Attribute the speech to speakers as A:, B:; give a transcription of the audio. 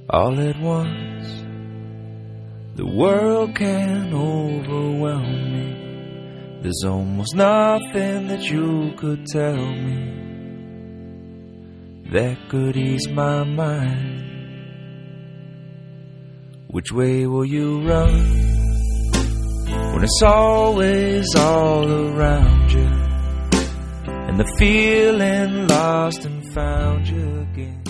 A: all at once. The world can overwhelm me. There's almost nothing that you could tell me that could ease my mind. Which way will you run when it's always all around you, and the feeling lost and found you again?